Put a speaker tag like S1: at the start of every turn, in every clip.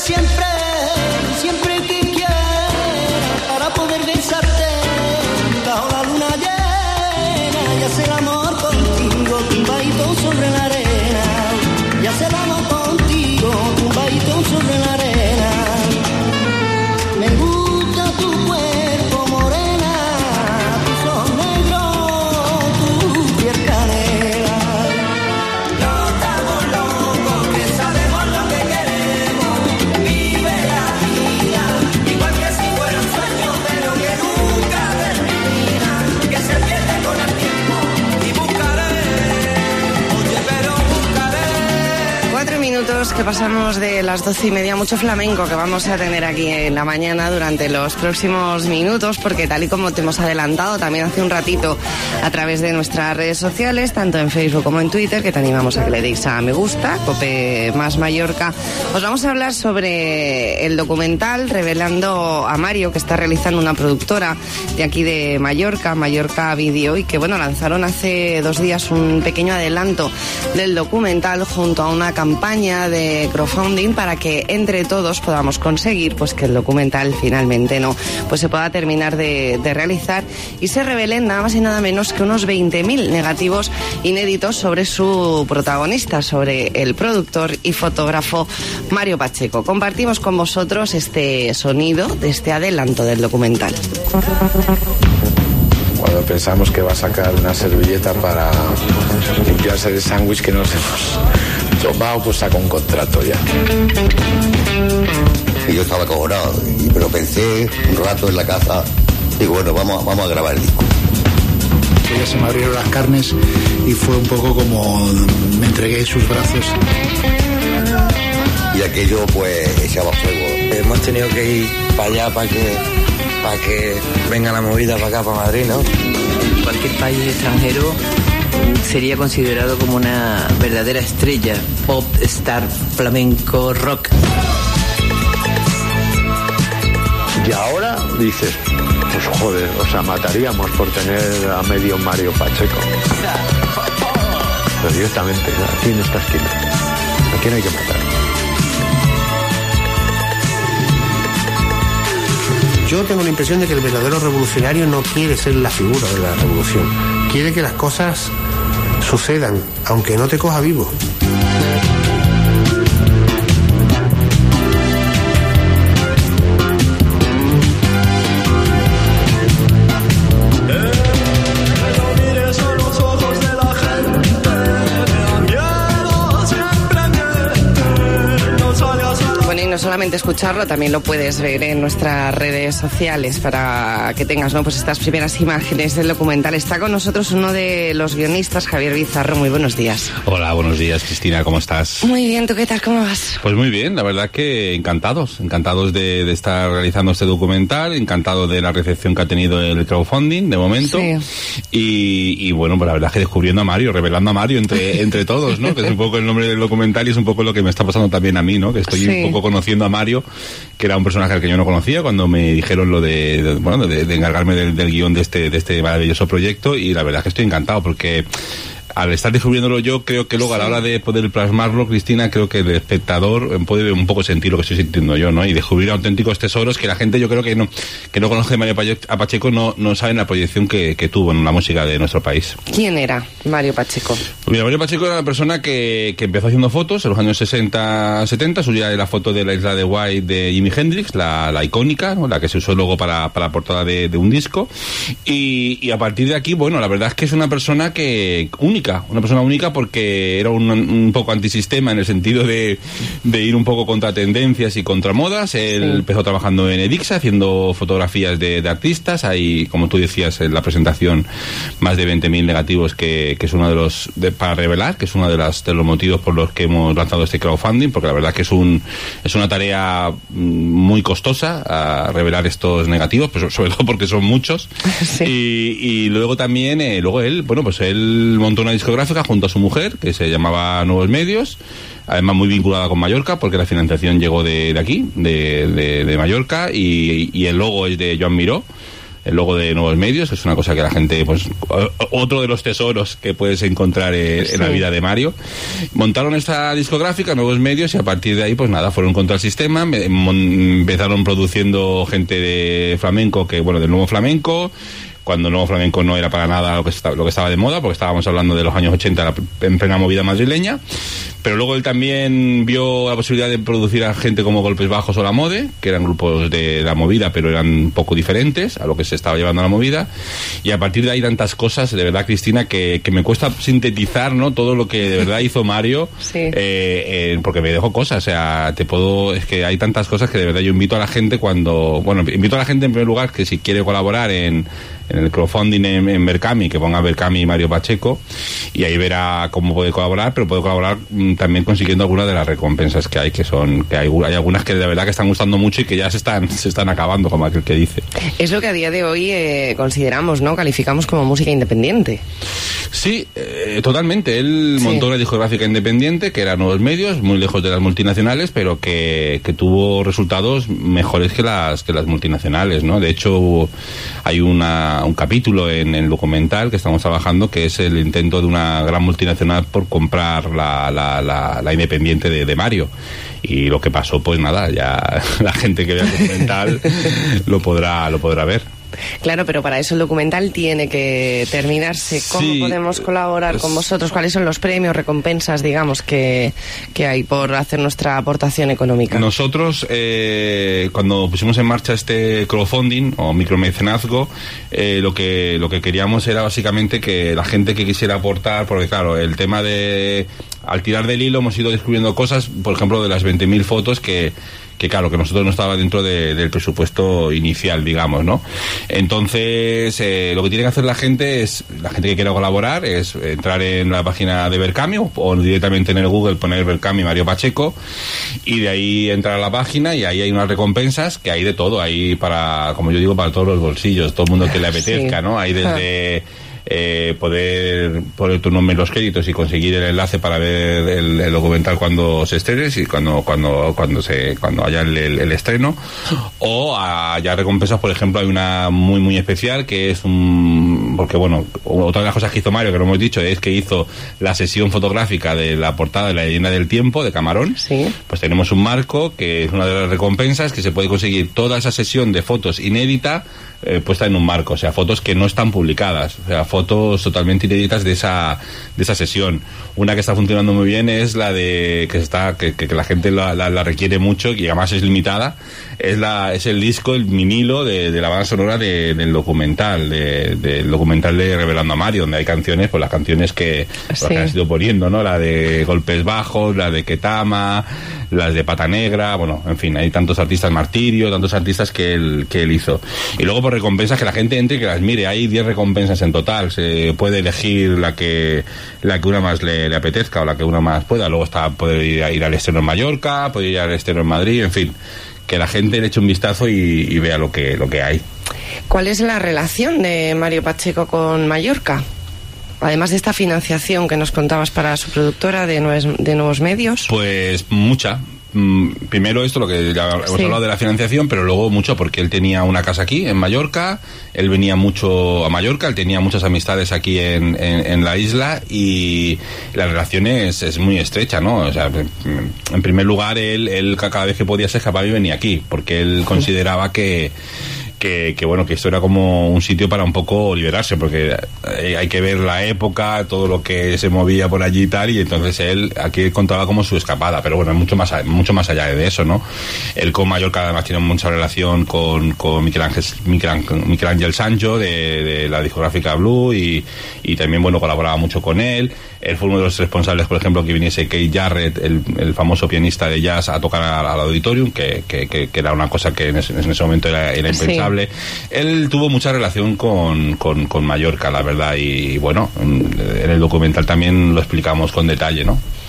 S1: siempre, siempre que quieras, para poder besarte bajo la luna llena y hacer amor contigo, tumbadito sobre la arena, y hacer amor contigo, tumbadito sobre la arena. Me gusta tu cuerpo morena, tus ojos negros, tu piel canela. No estamos locos, que sabemos lo que queremos. Vive la vida, igual que si fuera un sueño, pero que nunca termina, que se pierde con el tiempo. Y buscaré, oye, pero buscaré.
S2: 4 minutos que pasamos de las 12:30, mucho flamenco que vamos a tener aquí en la mañana durante los próximos minutos, porque tal y como te hemos adelantado también hace un ratito a través de nuestras redes sociales, tanto en Facebook como en Twitter, que te animamos a que le deis a me gusta, Cope Más Mallorca, os vamos a hablar sobre el documental Revelando a Mario, que está realizando una productora de aquí de Mallorca, Mallorca Video, y que bueno, lanzaron hace 2 días un pequeño adelanto del documental junto a una campaña de crowdfunding para que entre todos podamos conseguir pues que el documental finalmente pues se pueda terminar de realizar y se revelen nada más y nada menos que unos 20.000 negativos inéditos sobre su protagonista, sobre el productor y fotógrafo Mario Pacheco. Compartimos con vosotros este sonido de este adelanto del documental.
S3: Cuando pensamos que va a sacar una servilleta para limpiarse el sándwich que nos hemos tomado, pues saca un contrato ya.
S4: Y yo estaba acojonado, pero pensé un rato en la casa, digo, bueno, vamos a grabar el disco.
S5: Ya se me abrieron las carnes y fue un poco como me entregué en sus brazos.
S4: Y aquello pues echaba fuego.
S6: Hemos tenido que ir para allá para que venga la movida para acá, para Madrid, ¿no?
S7: En cualquier país extranjero sería considerado como una verdadera estrella, pop, star, flamenco, rock.
S8: Y ahora dices, pues joder, o sea, mataríamos por tener a medio Mario Pacheco. Pero directamente, aquí en esta esquina. ¿A quién hay que matar?
S9: Yo tengo la impresión de que el verdadero revolucionario no quiere ser la figura de la revolución. Quiere que las cosas sucedan, aunque no te coja vivo.
S2: No solamente escucharlo, también lo puedes ver en nuestras redes sociales para que tengas pues estas primeras imágenes del documental. Está con nosotros uno de los guionistas, Javier Bizarro. Muy buenos días.
S10: Hola, buenos días, Cristina, ¿cómo estás?
S2: Muy bien, ¿tú qué tal? ¿Cómo vas?
S10: Pues muy bien, la verdad que encantados de estar realizando este documental, encantado de la recepción que ha tenido el crowdfunding de momento. Sí. Y bueno, pues la verdad es que descubriendo a Mario, revelando a Mario entre todos, ¿no? Que es un poco el nombre del documental y es un poco lo que me está pasando también a mí, ¿no? Que estoy un poco conociendo a Mario, que era un personaje al que yo no conocía cuando me dijeron lo de encargarme del guión de este maravilloso proyecto, y la verdad es que estoy encantado porque al estar descubriéndolo yo, creo que luego a la hora de poder plasmarlo, Cristina, creo que el espectador puede un poco sentir lo que estoy sintiendo yo, ¿no? Y descubrir auténticos tesoros que la gente, yo creo que no conoce a Mario Pacheco, no saben la proyección que tuvo en la música de nuestro país.
S2: ¿Quién era Mario Pacheco?
S10: Mira, Mario Pacheco era una persona que empezó haciendo fotos en los años 60-70, subía la foto de la Isla de White de Jimi Hendrix, la icónica, ¿no? La que se usó luego para la portada de un disco, y a partir de aquí, bueno, la verdad es que es una persona única porque era un poco antisistema en el sentido de ir un poco contra tendencias y contra modas. Él empezó trabajando en Edixa, haciendo fotografías de artistas. Hay, como tú decías en la presentación, más de 20.000 negativos que es uno de los para revelar, que es uno de los motivos por los que hemos lanzado este crowdfunding, porque la verdad que es una tarea muy costosa a revelar estos negativos, pues sobre todo porque son muchos. Sí. Y luego también luego él montó una discográfica junto a su mujer que se llamaba Nuevos Medios, además muy vinculada con Mallorca porque la financiación llegó de aquí, de Mallorca, y el logo es de Joan Miró, el logo de Nuevos Medios, es una cosa que la gente, pues, otro de los tesoros que puedes encontrar en la vida de Mario. Montaron esta discográfica, Nuevos Medios, y a partir de ahí, pues nada, fueron contra el sistema, empezaron produciendo gente de flamenco, del nuevo flamenco, cuando el nuevo flamenco no era para nada lo que estaba de moda, porque estábamos hablando de los años 80, en plena movida madrileña. Pero luego él también vio la posibilidad de producir a gente como Golpes Bajos o La Mode, que eran grupos de la movida, pero eran un poco diferentes a lo que se estaba llevando a la movida. Y a partir de ahí tantas cosas, de verdad, Cristina, que me cuesta sintetizar, ¿no?, todo lo que de verdad hizo Mario, sí. Porque me dejó cosas, o sea, es que hay tantas cosas que de verdad yo invito a la gente invito a la gente en primer lugar que si quiere colaborar en el crowdfunding en Berkami, que ponga Berkami y Mario Pacheco, y ahí verá cómo puede colaborar, pero puede colaborar también consiguiendo algunas de las recompensas que hay, hay algunas que de verdad que están gustando mucho y que ya se están acabando, como aquel que dice.
S2: Es lo que a día de hoy consideramos, ¿no?, calificamos como música independiente.
S10: Sí, totalmente. Él montó una discográfica independiente que era Nuevos Medios, muy lejos de las multinacionales, pero que tuvo resultados mejores que las multinacionales, ¿no? De hecho, hay un capítulo en el documental que estamos trabajando, que es el intento de una gran multinacional por comprar la independiente de Mario. Y lo que pasó, pues nada, ya la gente que vea el documental lo podrá ver.
S2: Claro, pero para eso el documental tiene que terminarse. ¿Cómo podemos colaborar con vosotros? ¿Cuáles son los premios, recompensas, digamos, que hay por hacer nuestra aportación económica?
S10: Nosotros, cuando pusimos en marcha este crowdfunding o micromecenazgo, lo que queríamos era básicamente que la gente que quisiera aportar, porque claro, el tema de... Al tirar del hilo hemos ido descubriendo cosas, por ejemplo, de las 20.000 fotos que claro, que nosotros no estaba dentro del presupuesto inicial, digamos, ¿no? Entonces, lo que tiene que hacer la gente que quiera colaborar, es entrar en la página de Berkami o directamente en el Google poner Berkami Mario Pacheco, y de ahí entrar a la página, y ahí hay unas recompensas que hay de todo, hay como yo digo, para todos los bolsillos, todo el mundo que le apetezca, ¿no? Hay desde... poder poner tu nombre en los créditos y conseguir el enlace para ver el documental cuando se estrene, y cuando haya el estreno, o haya recompensas. Por ejemplo, hay una muy muy especial que es porque bueno, otra de las cosas que hizo Mario, que lo hemos dicho, es que hizo la sesión fotográfica de la portada de La Leyenda del Tiempo de Camarón.
S2: Sí.
S10: Pues tenemos un marco que es una de las recompensas, que se puede conseguir toda esa sesión de fotos inédita puesta en un marco, o sea, fotos que no están publicadas, o sea, fotos totalmente inéditas de esa sesión. Una que está funcionando muy bien es la de que la gente la requiere mucho, y además es limitada, es el disco, el vinilo de la banda sonora del documental de Revelando a Mario, donde hay canciones, pues las canciones que han ido poniendo, ¿no? La de Golpes Bajos, la de Ketama, las de Pata Negra, bueno, en fin, hay tantos artistas, Martirio, tantos artistas que él hizo. Y luego por recompensas, que la gente entre y que las mire. Hay 10 recompensas en total, se puede elegir la que una más le apetezca o la que una más pueda. Luego puede ir al estreno en Mallorca, puede ir al estreno en Madrid, en fin, que la gente le eche un vistazo y vea lo que hay.
S2: ¿Cuál es la relación de Mario Pacheco con Mallorca? Además de esta financiación que nos contabas para su productora de Nuevos Medios.
S10: Pues mucha. Primero esto, lo que ya hemos hablado de la financiación, pero luego mucho porque él tenía una casa aquí en Mallorca, él venía mucho a Mallorca, él tenía muchas amistades aquí en la isla, y la relación es muy estrecha, ¿no? O sea, en primer lugar, él cada vez que podía se escapaba y venía aquí, porque él consideraba que bueno, que esto era como un sitio para un poco liberarse, porque hay que ver la época, todo lo que se movía por allí y tal, y entonces él aquí contaba como su escapada, pero bueno, mucho más allá de eso, ¿no? Él con Mallorca además tiene mucha relación con Miquel Ángel Sancho de la discográfica Blue, y también, bueno, colaboraba mucho con él. Él fue uno de los responsables, por ejemplo, que viniese Keith Jarrett, el famoso pianista de jazz, a tocar al Auditorium, que era una cosa que en ese momento era impensable. Él tuvo mucha relación con Mallorca, la verdad, y bueno, en el documental también lo explicamos con detalle, ¿no?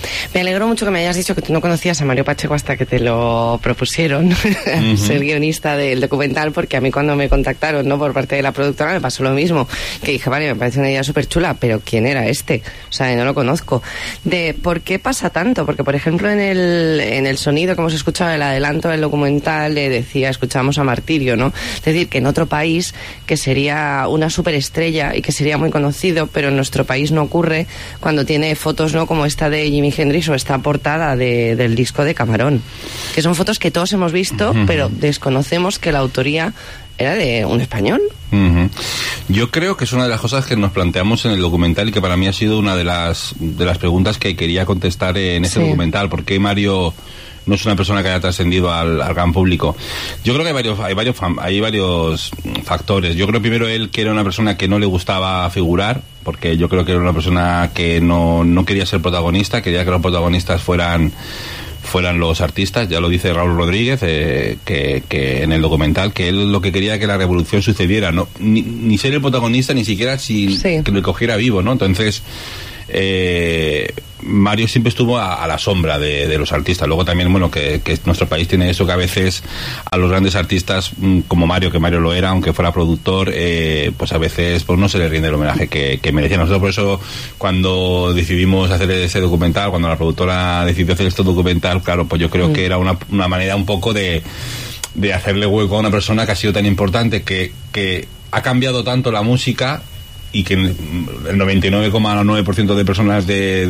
S2: Me alegro mucho que me hayas dicho que tú no conocías a Mario Pacheco hasta que te lo propusieron, ser guionista del documental, porque a mí cuando me contactaron, ¿no?, por parte de la productora, me pasó lo mismo, que dije, vale, me parece una idea súper chula, pero ¿quién era este? O sea, no lo conozco. De ¿por qué pasa tanto? Porque, por ejemplo, en el sonido que hemos escuchado, el adelanto del documental, escuchábamos a Martirio, ¿no? Es decir, que en otro país que sería una superestrella y que sería muy conocido, pero en nuestro país no ocurre cuando tiene fotos, ¿no?, como esta de Jimi Hendrix o esta portada del disco de Camarón, que son fotos que todos hemos visto, pero desconocemos que la autoría era de un español.
S10: Yo creo que es una de las cosas que nos planteamos en el documental y que para mí ha sido una de las preguntas que quería contestar en este documental. ¿Por qué Mario no es una persona que haya trascendido al gran público? Yo creo que hay varios factores. Yo creo primero él que era una persona que no le gustaba figurar, porque yo creo que era una persona que no quería ser protagonista, quería que los protagonistas fueran los artistas. Ya lo dice Raúl Rodríguez, que en el documental, que él lo que quería era que la revolución sucediera, no ni ser el protagonista, ni siquiera que lo cogiera vivo, ¿no? Entonces Mario siempre estuvo a la sombra de los artistas. Luego también, bueno, que nuestro país tiene eso, que a veces a los grandes artistas como Mario, que Mario lo era, aunque fuera productor, pues a veces pues no se le rinde el homenaje que merecía. Nosotros por eso, cuando decidimos hacer ese documental, cuando la productora decidió hacer este documental, claro, pues yo creo que era una manera un poco de hacerle hueco a una persona que ha sido tan importante, que ha cambiado tanto la música, y que el 99,9% de personas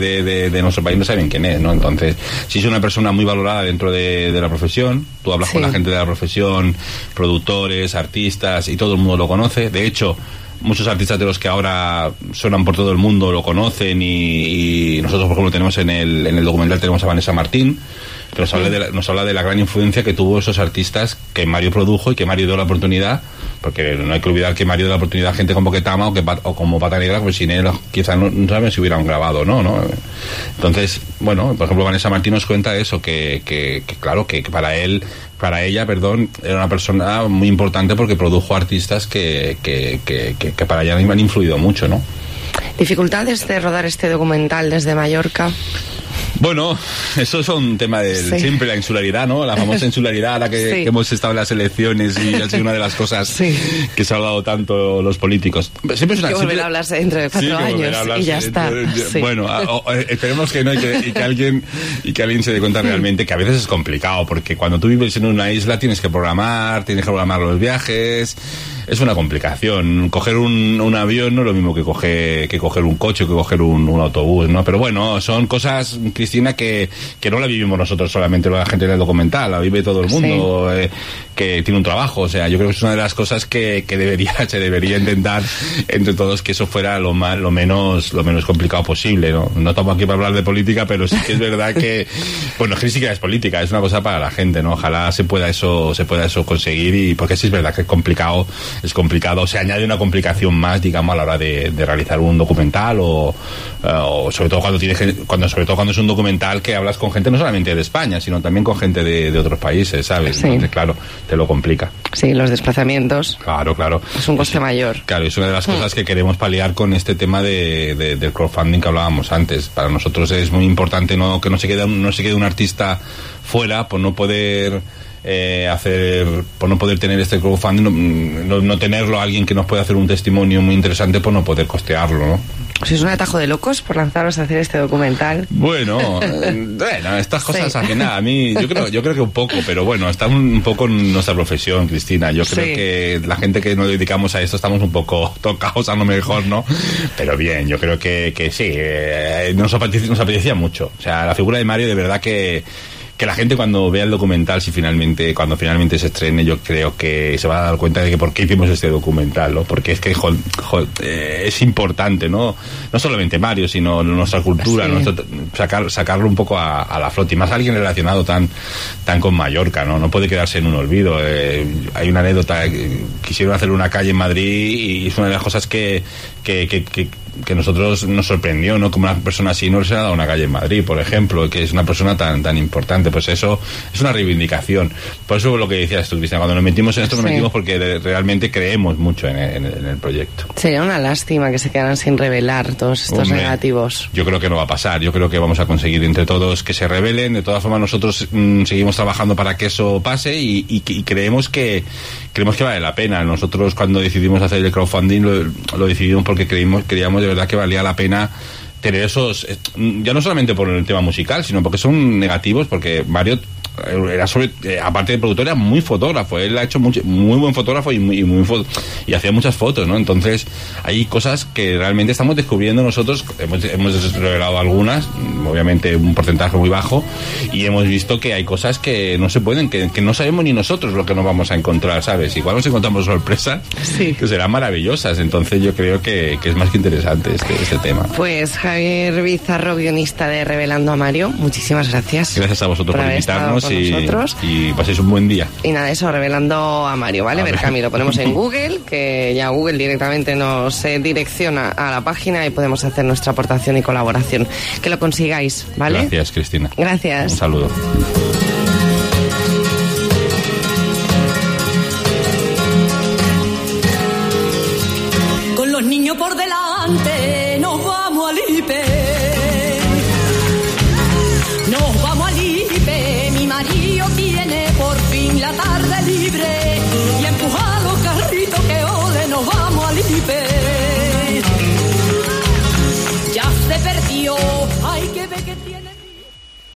S10: de nuestro país no saben quién es, ¿no? Entonces, si es una persona muy valorada dentro de la profesión, tú hablas con la gente de la profesión, productores, artistas, y todo el mundo lo conoce. De hecho, muchos artistas de los que ahora suenan por todo el mundo lo conocen, y nosotros, por ejemplo, tenemos en el documental tenemos a Vanessa Martín, que nos habla de la gran influencia que tuvo esos artistas que Mario produjo y que Mario dio la oportunidad, porque no hay que olvidar que Mario dio la oportunidad a gente como Ketama o como Pata Negra, pues sin él quizás no saben si hubieran grabado, ¿no? Entonces, bueno, por ejemplo, Vanessa Martín nos cuenta eso, que claro, que para ella, era una persona muy importante porque produjo artistas que para ella han influido mucho, ¿no?
S2: ¿Dificultades de rodar este documental desde Mallorca?
S10: Bueno, eso es un tema de siempre la insularidad, ¿no? La famosa insularidad a la que hemos estado en las elecciones, y ha sido una de las cosas que se ha hablado tanto los políticos. Siempre es una,
S2: que volver a hablarse dentro de 4 años y ya está.
S10: Bueno, esperemos que no, y que alguien se dé cuenta realmente que a veces es complicado, porque cuando tú vives en una isla tienes que programar los viajes. Es una complicación. Coger un avión no es lo mismo que coger un coche, que coger un autobús, ¿no? Pero bueno, son cosas, Cristina, que no la vivimos nosotros solamente la gente del documental, la vive todo el mundo, que tiene un trabajo. O sea, yo creo que es una de las cosas que se debería intentar entre todos, que eso fuera lo menos complicado posible, ¿no? No estamos aquí para hablar de política, pero sí que es verdad que, bueno, que sí que es política, es una cosa para la gente, ¿no? Ojalá se pueda eso conseguir, y porque sí es verdad que es complicado, se añade una complicación más, digamos, a la hora de realizar un documental, o sobre todo cuando es un documental que hablas con gente no solamente de España, sino también con gente de otros países, ¿sabes?
S2: Sí.
S10: Entonces, claro, te lo complica.
S2: Sí, los desplazamientos.
S10: Claro.
S2: Es un coste mayor.
S10: Claro, es una de las cosas que queremos paliar con este tema del crowdfunding que hablábamos antes. Para nosotros es muy importante que no se quede un artista fuera por no poder por no poder tener este crowdfunding, no tenerlo alguien que nos pueda hacer un testimonio muy interesante, por no poder costearlo, ¿no?
S2: ¿Es un atajo de locos por lanzaros a hacer este documental?
S10: Bueno, estas cosas al final, a mí, yo creo que un poco, pero bueno, está un poco en nuestra profesión, Cristina. Yo creo que la gente que nos dedicamos a esto estamos un poco tocados, a lo mejor, ¿no? Pero bien, yo creo que sí, nos apetecía mucho. O sea, la figura de Mario, de verdad que la gente, cuando vea el documental, cuando finalmente se estrene, yo creo que se va a dar cuenta de que por qué hicimos este documental, ¿no? Porque es que es importante, ¿no? No solamente Mario, sino nuestra cultura, sacarlo un poco a la flote, y más alguien relacionado tan con Mallorca, ¿no? No puede quedarse en un olvido. Hay una anécdota, quisieron hacer una calle en Madrid, y es una de las cosas que que nosotros nos sorprendió, ¿no? Como una persona así no se ha dado una calle en Madrid, por ejemplo, que es una persona tan importante. Pues eso es una reivindicación. Por eso lo que decías tú, Cristina, cuando nos metimos en esto, nos metimos porque realmente creemos mucho en el proyecto.
S2: Sería una lástima que se quedaran sin revelar todos estos negativos.
S10: Yo creo que no va a pasar. Yo creo que vamos a conseguir entre todos que se revelen. De todas formas, nosotros seguimos trabajando para que eso pase y creemos que vale la pena. Nosotros cuando decidimos hacer el crowdfunding lo decidimos porque creíamos de verdad que valía la pena tener esos, ya no solamente por el tema musical, sino porque son negativos, porque Mario era aparte de productor, era muy fotógrafo. Él ha hecho muy buen fotógrafo y hacía muchas fotos, ¿no? Entonces hay cosas que realmente estamos descubriendo nosotros. Hemos revelado algunas, obviamente un porcentaje muy bajo, y hemos visto que hay cosas que no se pueden, que no sabemos ni nosotros lo que nos vamos a encontrar, ¿sabes? Igual nos encontramos sorpresas que serán maravillosas. Entonces yo creo que es más que interesante este tema.
S2: Pues Javier Bizarro, guionista de Revelando a Mario, muchísimas gracias.
S10: Gracias a vosotros por invitarnos y paséis un buen día.
S2: Y nada, eso, Revelando a Mario, ¿vale? Berkami, lo ponemos en Google, que ya Google directamente nos direcciona a la página y podemos hacer nuestra aportación y colaboración. Que lo consigáis, ¿vale?
S10: Gracias, Cristina.
S2: Gracias.
S10: Un saludo.
S1: Con los niños por delante